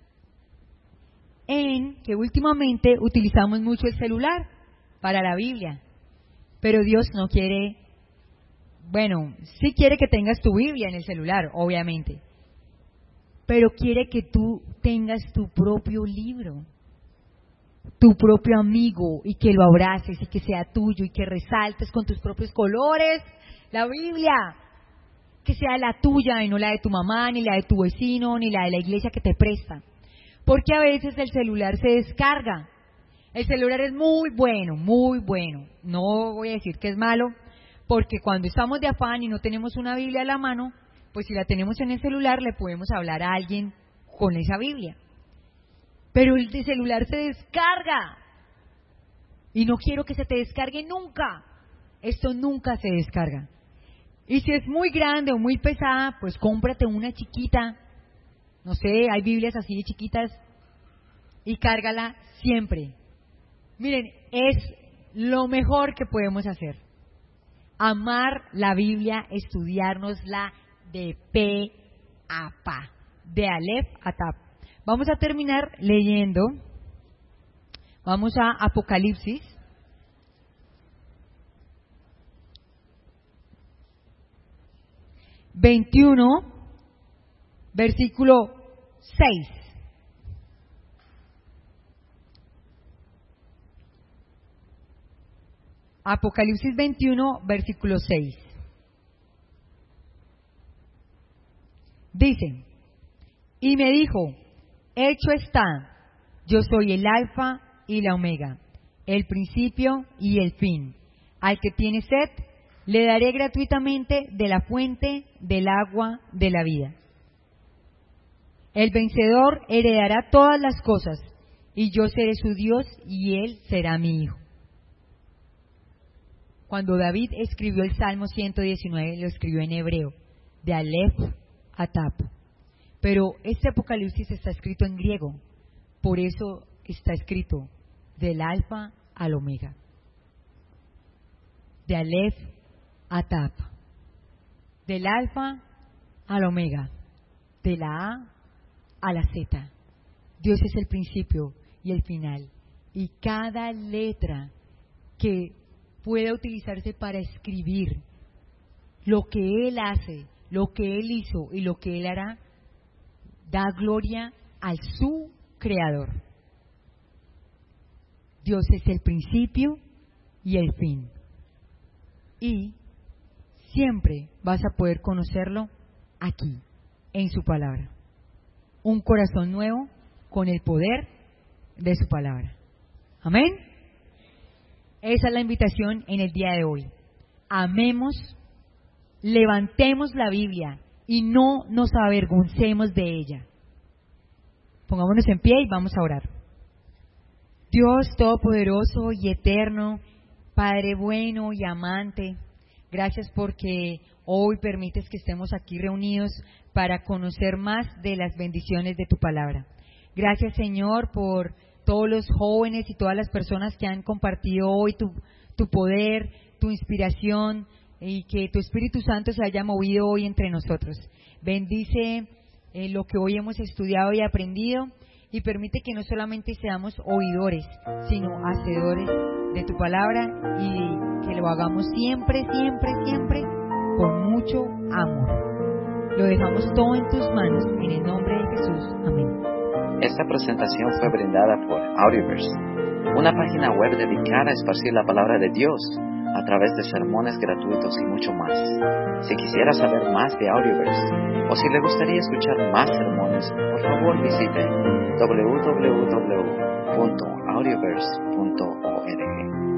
en que últimamente utilizamos mucho el celular para la Biblia. Pero Dios no quiere, bueno, sí quiere que tengas tu Biblia en el celular, obviamente. Pero quiere que tú tengas tu propio libro, tu propio amigo, y que lo abraces y que sea tuyo y que resaltes con tus propios colores la Biblia. Que sea la tuya y no la de tu mamá, ni la de tu vecino, ni la de la iglesia que te presta. Porque a veces el celular se descarga. El celular es muy bueno, muy bueno. No voy a decir que es malo, porque cuando estamos de afán y no tenemos una Biblia a la mano, pues si la tenemos en el celular le podemos hablar a alguien con esa Biblia. Pero el de celular se descarga. Y no quiero que se te descargue nunca. Esto nunca se descarga. Y si es muy grande o muy pesada, pues cómprate una chiquita. No sé, hay Biblias así de chiquitas. Y cárgala siempre. Miren, es lo mejor que podemos hacer. Amar la Biblia, estudiárnosla de pe a pa, de alef a tap. Vamos a terminar leyendo. Vamos a Apocalipsis. ...21... versículo 6. Apocalipsis 21, versículo 6. Dice: y me dijo, hecho está, yo soy el alfa y la omega, el principio y el fin. Al que tiene sed, le daré gratuitamente de la fuente del agua de la vida. El vencedor heredará todas las cosas, y yo seré su Dios, y él será mi hijo. Cuando David escribió el Salmo 119, lo escribió en hebreo, de alef a tap. Pero este Apocalipsis está escrito en griego, por eso está escrito del alfa al omega, de alef a tap, del alfa al omega, de la A la Z. Dios es el principio y el final, y cada letra que pueda utilizarse para escribir lo que Él hace, lo que Él hizo y lo que Él hará, da gloria al su Creador. Dios es el principio y el fin, y siempre vas a poder conocerlo aquí, en su palabra. Un corazón nuevo con el poder de su palabra. Amén. Esa es la invitación en el día de hoy. Amemos, levantemos la Biblia y no nos avergoncemos de ella. Pongámonos en pie y vamos a orar. Dios todopoderoso y eterno, Padre bueno y amante, gracias porque hoy permites que estemos aquí reunidos para conocer más de las bendiciones de tu palabra. Gracias, Señor, por todos los jóvenes y todas las personas que han compartido hoy tu poder, tu inspiración, y que tu Espíritu Santo se haya movido hoy entre nosotros. Bendice lo que hoy hemos estudiado y aprendido, y permite que no solamente seamos oidores, sino hacedores de tu palabra y que lo hagamos siempre, siempre, siempre con mucho amor. Lo dejamos todo en tus manos, en el nombre de Jesús. Amén. Esta presentación fue brindada por Audioverse, una página web dedicada a esparcir la palabra de Dios a través de sermones gratuitos y mucho más. Si quisiera saber más de Audioverse o si le gustaría escuchar más sermones, por favor visite www.audioverse.org.